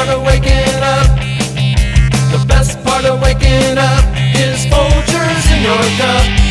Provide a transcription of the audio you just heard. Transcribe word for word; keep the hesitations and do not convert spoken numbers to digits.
part of waking up, the best part of waking up is Folgers in your cup.